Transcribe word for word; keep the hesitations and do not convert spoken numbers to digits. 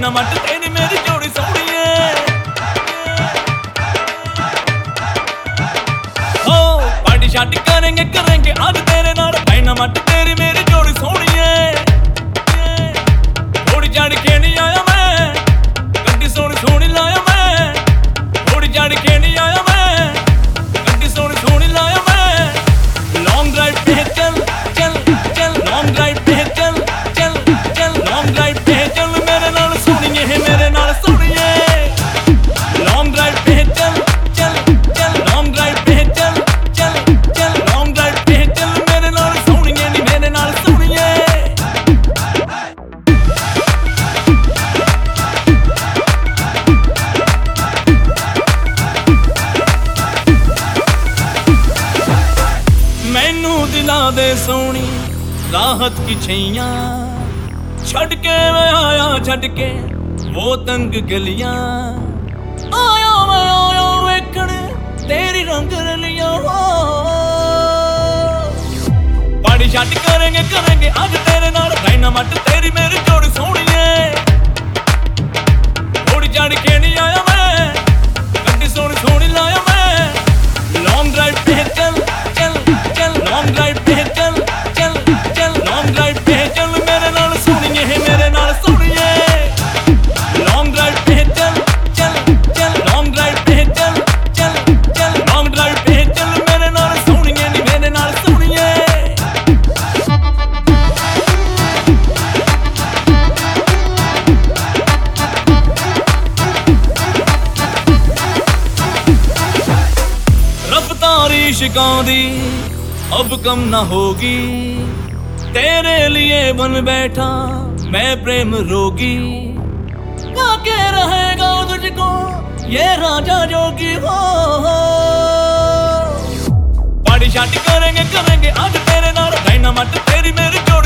Dynamite तेरी मेरी जोड़ी सोहणीए। ओ पार्टी शार्टी करेंगे करेंगे आज तेरे नाल, डायनामाइट तेरी मेरी जोड़ी सोहणीए। थोड़ी चढ़ के नहीं आया मैं, गड्डी सोहनी सोहनी लाया मैं। थोड़ी चढ़ के नहीं आया मैं, गड्डी सोहनी सोहनी लाया मैं। लॉन्ग ड्राइव पे चल चल चल, लॉन्ग ड्राइव पे चल चल चल, लॉन्ग ड्राइव पे चल मेरे नाल सोहणीए, मेरे नाल सोहणीए। लॉन्ग ड्राइव पे चल चल चल, लॉन्ग ड्राइव पे चल चल चल, लॉन्ग ड्राइव पे चल मेरे नाल सोहणीए नी, मेरे नाल सोहणीए। मैनू दिला दे सोहणी राहत की छैयां, छड़ के मैं आया छड़ के वो तंग गलियां। आया मैं आया वेखण तेरी रंग रलियां। पार्टी शार्टी करेंगे करेंगे आज तेरे नाल, डायनामाइट तेरी मेरी जोड़ी सोहणीए। थोड़ी चढ़ के नहीं आया मैं, गड्डी सोहनी सोहनी लाया मैं। लॉन्ग ड्राइव पे चल चल चल, लॉन्ग ड्राइव पे चल चल चल, लॉन्ग ड्राइव पे चल मेरे नाल सोहणीए, मेरे नाल सोहणीए। लॉन्ग ड्राइव पे चल चल चल, लॉन्ग ड्राइव पे चल चल चल, लॉन्ग ड्राइव पे चल मेरे नाल सोहणीए नी, मेरे नाल सोहणीए। रफ्तारी इश्क़ों दी अब कम ना होगी, तेरे लिए बन बैठा मैं प्रेम रोगी। आके रहेगा तुझको ये राजा जोगी हो। पार्टी शार्टी करेंगे करेंगे आज तेरे नाल, डायनामाइट तेरी मेरी जोड़ी।